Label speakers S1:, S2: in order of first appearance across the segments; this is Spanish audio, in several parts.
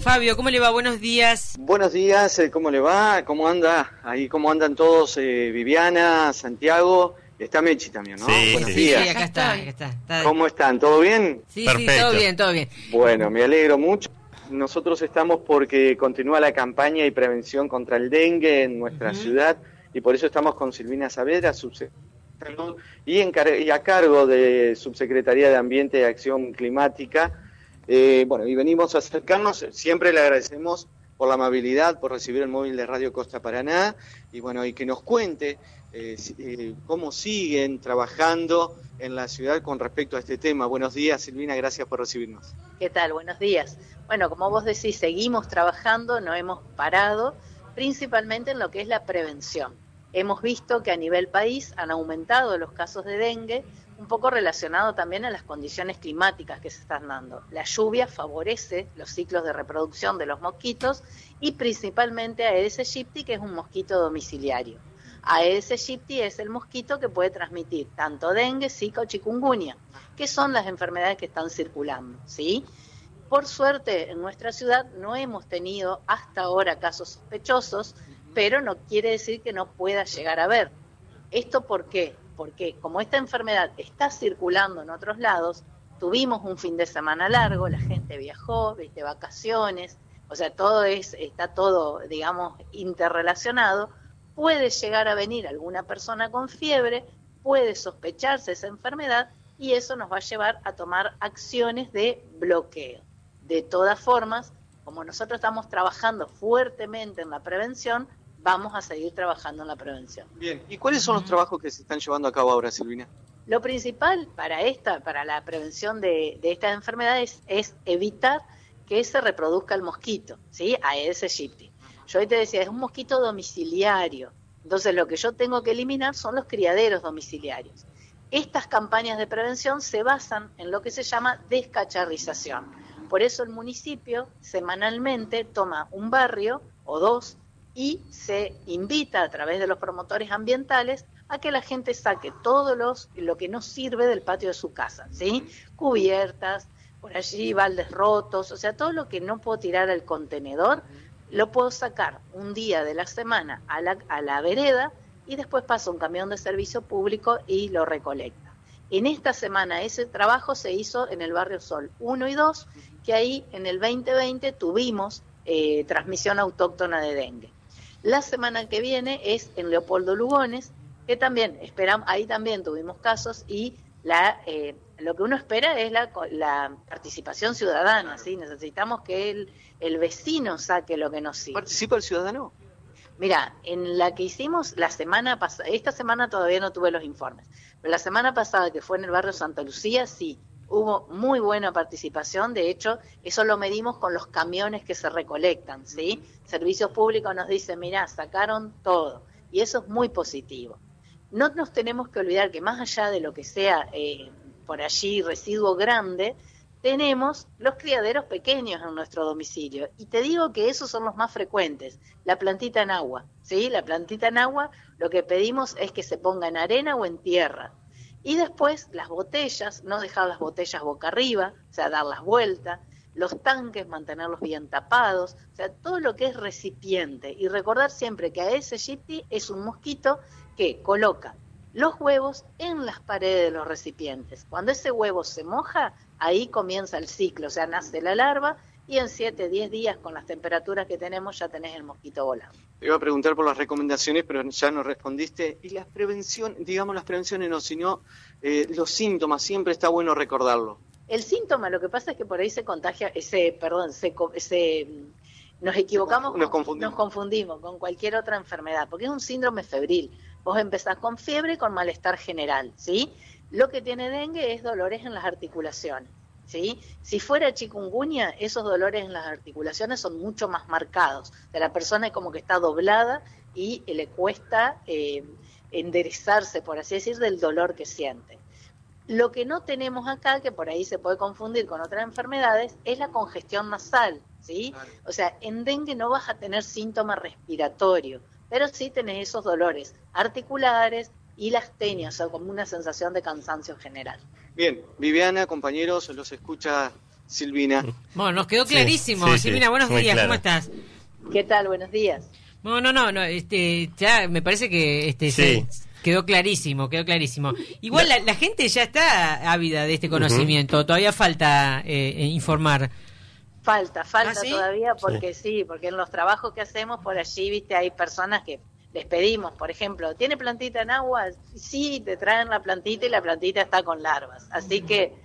S1: Fabio, ¿cómo le va? Buenos días.
S2: Buenos días, ¿cómo le va? ¿Cómo anda? Ahí, ¿cómo andan todos? Viviana, Santiago, está Mechi también, ¿no?
S3: Sí,
S2: Buenos
S1: Sí,
S2: días.
S1: acá está.
S2: ¿Cómo están? ¿Todo bien?
S1: Sí,
S3: Perfecto.
S1: sí, todo bien.
S2: Bueno, me alegro mucho. Nosotros estamos porque continúa la campaña y prevención contra el dengue en nuestra ciudad y por eso estamos con Silvina Saavedra, subsecretaria de Salud, y a cargo de Subsecretaría de Ambiente y Acción Climática. Bueno, y venimos a acercarnos, siempre le agradecemos por la amabilidad, por recibir el móvil de Radio Costa Paraná, y bueno, y que nos cuente cómo siguen trabajando en la ciudad con respecto a este tema. Buenos días, Silvina, gracias por recibirnos.
S4: ¿Qué tal? Buenos días. Bueno, como vos decís, seguimos trabajando, no hemos parado, principalmente en lo que es la prevención. Hemos visto que a nivel país han aumentado los casos de dengue, un poco relacionado también a las condiciones climáticas que se están dando. La lluvia favorece los ciclos de reproducción de los mosquitos y principalmente a Aedes aegypti, que es un mosquito domiciliario. Aedes aegypti es el mosquito que puede transmitir tanto dengue, zika o chikungunya, que son las enfermedades que están circulando, ¿sí? Por suerte, en nuestra ciudad no hemos tenido hasta ahora casos sospechosos, pero no quiere decir que no pueda llegar a haber. ¿Esto por qué? Porque como esta enfermedad está circulando en otros lados, tuvimos un fin de semana largo, la gente viajó, viste, vacaciones, o sea, está todo, digamos, interrelacionado. Puede llegar a venir alguna persona con fiebre, puede sospecharse esa enfermedad y eso nos va a llevar a tomar acciones de bloqueo. De todas formas, como nosotros estamos trabajando fuertemente en la prevención, vamos a seguir trabajando en la prevención.
S2: Bien, ¿y cuáles son los trabajos que se están llevando a cabo ahora, Silvina?
S4: Lo principal para la prevención de estas enfermedades es evitar que se reproduzca el mosquito, ¿sí? Aedes aegypti. Yo hoy te decía, es un mosquito domiciliario, entonces lo que yo tengo que eliminar son los criaderos domiciliarios. Estas campañas de prevención se basan en lo que se llama descacharrización. Por eso el municipio semanalmente toma un barrio o dos y se invita a través de los promotores ambientales a que la gente saque todo lo que no sirve del patio de su casa, ¿sí? Cubiertas, por allí baldes rotos, o sea, todo lo que no puedo tirar al contenedor, lo puedo sacar un día de la semana a la vereda y después pasa un camión de servicio público y lo recolecta. En esta semana ese trabajo se hizo en el barrio Sol 1 y 2, que ahí en el 2020 tuvimos transmisión autóctona de dengue. La semana que viene es en Leopoldo Lugones, que también ahí también tuvimos casos y lo que uno espera es la participación ciudadana, ¿sí? Necesitamos que el vecino saque lo que nos sirve.
S2: ¿Participa el ciudadano?
S4: Mira, en la que hicimos la semana pasada, esta semana todavía no tuve los informes, pero la semana pasada que fue en el barrio Santa Lucía, sí, hubo muy buena participación. De hecho, eso lo medimos con los camiones que se recolectan, ¿sí? Servicios Públicos nos dice, mirá, sacaron todo, y eso es muy positivo. No nos tenemos que olvidar que más allá de lo que sea por allí residuo grande, tenemos los criaderos pequeños en nuestro domicilio. Y te digo que esos son los más frecuentes. La plantita en agua, ¿sí? La plantita en agua, lo que pedimos es que se ponga en arena o en tierra. Y después las botellas, no dejar las botellas boca arriba, o sea, darlas vuelta. Los tanques, mantenerlos bien tapados, o sea, todo lo que es recipiente. Y recordar siempre que Aedes aegypti es un mosquito que coloca los huevos en las paredes de los recipientes. Cuando ese huevo se moja, ahí comienza el ciclo, o sea, nace la larva y en 7, 10 días con las temperaturas que tenemos ya tenés el mosquito volando.
S2: Te iba a preguntar por las recomendaciones, pero ya nos respondiste. Y las prevenciones no, sino los síntomas, siempre está bueno recordarlo.
S4: El síntoma, lo que pasa es que por ahí se contagia, nos equivocamos, nos confundimos con cualquier otra enfermedad, porque es un síndrome febril. Vos empezás con fiebre y con malestar general, ¿sí? Lo que tiene dengue es dolores en las articulaciones, ¿sí? Si fuera chikungunya, esos dolores en las articulaciones son mucho más marcados. O sea, la persona es como que está doblada y le cuesta enderezarse, por así decir, del dolor que siente. Lo que no tenemos acá, que por ahí se puede confundir con otras enfermedades, es la congestión nasal, ¿sí? Claro. O sea, en dengue no vas a tener síntoma respiratorio, pero sí tenés esos dolores articulares y la astenia, o sea, como una sensación de cansancio general.
S2: Bien, Viviana, compañeros, los escucha Silvina.
S1: Bueno, nos quedó clarísimo.
S3: Sí,
S1: Silvina, buenos días,
S3: claro.
S1: ¿cómo estás?
S4: ¿Qué tal? Buenos días.
S1: No, ya me parece que
S3: Sí.
S1: quedó clarísimo. Igual la gente ya está ávida de este conocimiento, todavía falta informar.
S4: Falta
S1: ¿Ah, sí?
S4: todavía porque porque en los trabajos que hacemos por allí, viste, hay personas que les pedimos, por ejemplo, ¿tiene plantita en agua? Sí, te traen la plantita y la plantita está con larvas. Así que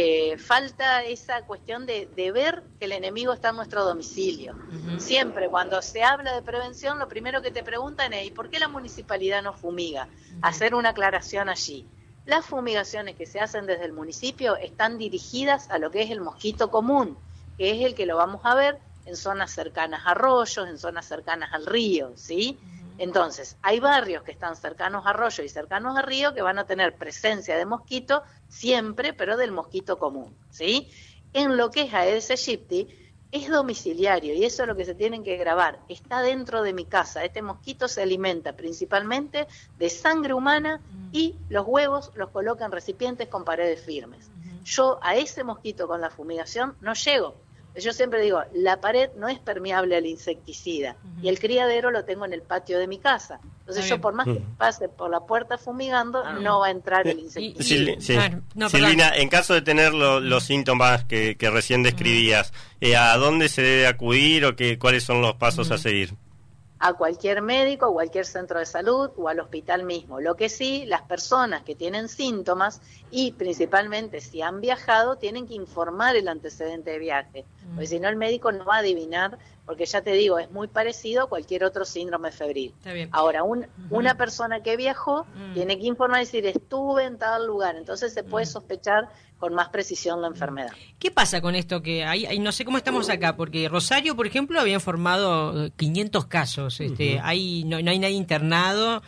S4: falta esa cuestión de ver que el enemigo está en nuestro domicilio. Siempre cuando se habla de prevención, lo primero que te preguntan es ¿y por qué la municipalidad no fumiga? Hacer una aclaración allí. Las fumigaciones que se hacen desde el municipio están dirigidas a lo que es el mosquito común, que es el que lo vamos a ver en zonas cercanas a arroyos, en zonas cercanas al río, ¿sí? Entonces, hay barrios que están cercanos a arroyo y cercanos a río que van a tener presencia de mosquito siempre, pero del mosquito común, ¿sí? En lo que es Aedes aegypti, es domiciliario y eso es lo que se tienen que grabar. Está dentro de mi casa. Este mosquito se alimenta principalmente de sangre humana y los huevos los coloca en recipientes con paredes firmes. Yo a ese mosquito con la fumigación no llego. Yo siempre digo, la pared no es permeable al insecticida y el criadero lo tengo en el patio de mi casa. Entonces yo por más que pase por la puerta fumigando, no va a entrar el insecticida.
S3: Silvina, en caso de tener los síntomas que recién describías, ¿a dónde se debe acudir o cuáles son los pasos a seguir?
S4: A cualquier médico, a cualquier centro de salud o al hospital mismo. Lo que sí, las personas que tienen síntomas y principalmente si han viajado, tienen que informar el antecedente de viaje, porque si no el médico no va a adivinar, porque ya te digo, es muy parecido a cualquier otro síndrome febril.
S1: Está bien.
S4: Ahora, una persona que viajó tiene que informar y decir, estuve en tal lugar, entonces se puede sospechar con más precisión la enfermedad.
S1: ¿Qué pasa con esto? Que hay no sé cómo estamos acá, porque Rosario, por ejemplo, había informado 500 casos. No hay nadie internado,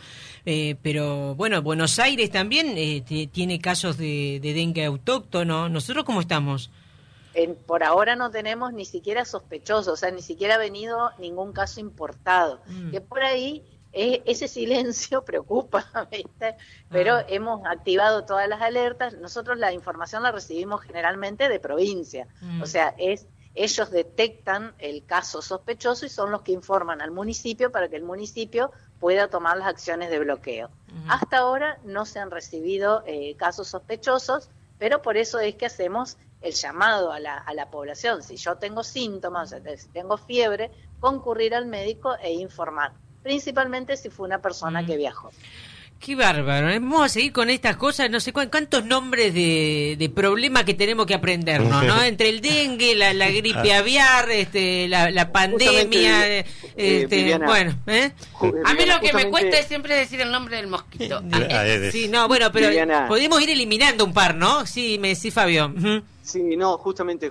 S1: pero bueno, Buenos Aires también tiene casos de dengue autóctono. ¿Nosotros cómo estamos?
S4: Por ahora no tenemos ni siquiera sospechosos, o sea, ni siquiera ha venido ningún caso importado. Que por ahí ese silencio preocupa, ¿viste? Pero hemos activado todas las alertas. Nosotros la información la recibimos generalmente de provincia, o sea, ellos detectan el caso sospechoso y son los que informan al municipio para que el municipio pueda tomar las acciones de bloqueo. Hasta ahora no se han recibido casos sospechosos, pero por eso es que hacemos el llamado a la población. Si yo tengo síntomas, o sea, si tengo fiebre, concurrir al médico e informar, principalmente si fue una persona que viajó.
S1: Qué bárbaro, ¿eh? Vamos a seguir con estas cosas, no sé cuántos nombres de problemas que tenemos que aprendernos, ¿no? Entre el dengue, la gripe aviar, la pandemia,
S2: Viviana,
S5: A mí lo que me cuesta es siempre decir el nombre del mosquito.
S1: Sí, no, bueno, pero
S2: Viviana,
S1: podemos ir eliminando un par, ¿no? Sí, me decís, Fabio.
S2: Sí, no, justamente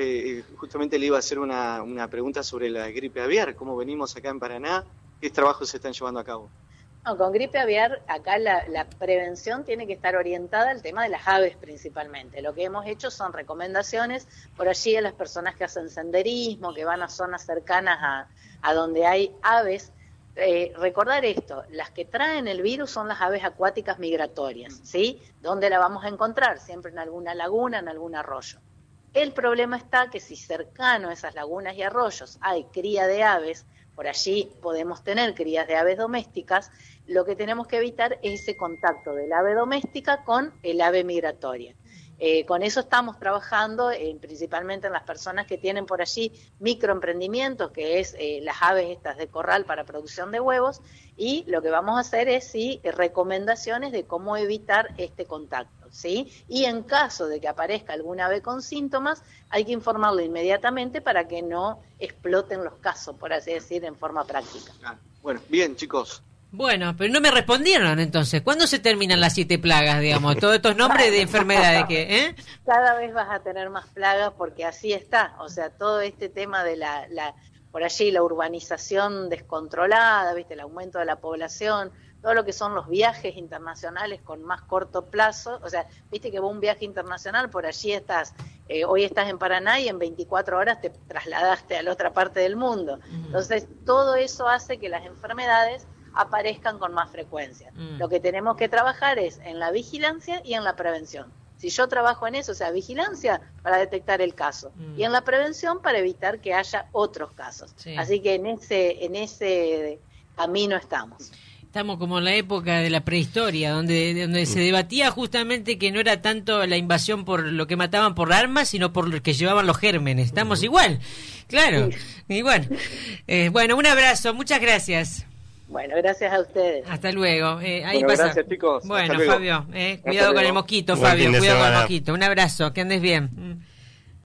S2: le iba a hacer una pregunta sobre la gripe aviar, cómo venimos acá en Paraná, qué trabajos se están llevando a cabo.
S4: No, con gripe aviar, acá la prevención tiene que estar orientada al tema de las aves principalmente. Lo que hemos hecho son recomendaciones por allí a las personas que hacen senderismo, que van a zonas cercanas a donde hay aves. Recordar esto, las que traen el virus son las aves acuáticas migratorias, ¿sí? ¿Dónde la vamos a encontrar? Siempre en alguna laguna, en algún arroyo. El problema está que si cercano a esas lagunas y arroyos hay cría de aves, por allí podemos tener crías de aves domésticas, lo que tenemos que evitar es ese contacto del ave doméstica con el ave migratoria. Con eso estamos trabajando principalmente en las personas que tienen por allí microemprendimientos, que es las aves estas de corral para producción de huevos, y lo que vamos a hacer es recomendaciones de cómo evitar este contacto, ¿sí? Y en caso de que aparezca algún ave con síntomas, hay que informarlo inmediatamente para que no exploten los casos, por así decir, en forma práctica.
S2: Bueno, bien, chicos.
S1: Bueno, pero no me respondieron entonces. ¿Cuándo se terminan las 7 plagas, digamos? Todos estos nombres de enfermedades que...
S4: Cada vez vas a tener más plagas porque así está. O sea, todo este tema de por allí la urbanización descontrolada, ¿viste? El aumento de la población, todo lo que son los viajes internacionales con más corto plazo. O sea, viste que vos un viaje internacional, por allí estás, hoy estás en Paraná y en 24 horas te trasladaste a la otra parte del mundo. Entonces, todo eso hace que las enfermedades aparezcan con más frecuencia. Lo que tenemos que trabajar es en la vigilancia y en la prevención. Si yo trabajo en eso, o sea, vigilancia para detectar el caso y en la prevención para evitar que haya otros casos.
S1: Sí.
S4: Así que en ese camino estamos.
S1: Estamos como en la época de la prehistoria, donde se debatía justamente que no era tanto la invasión por lo que mataban por armas, sino por lo que llevaban los gérmenes. Estamos igual, claro, igual. Bueno, un abrazo, muchas gracias.
S4: Bueno, gracias a ustedes.
S1: Hasta luego. Ahí
S2: bueno,
S1: pasa.
S2: gracias, chicos.
S1: Bueno,
S2: Hasta luego.
S1: Fabio, cuidado con el mosquito,
S3: Buen
S1: Fabio,
S3: fin de
S1: cuidado con el
S3: semana.
S1: mosquito. Un abrazo, que andes bien.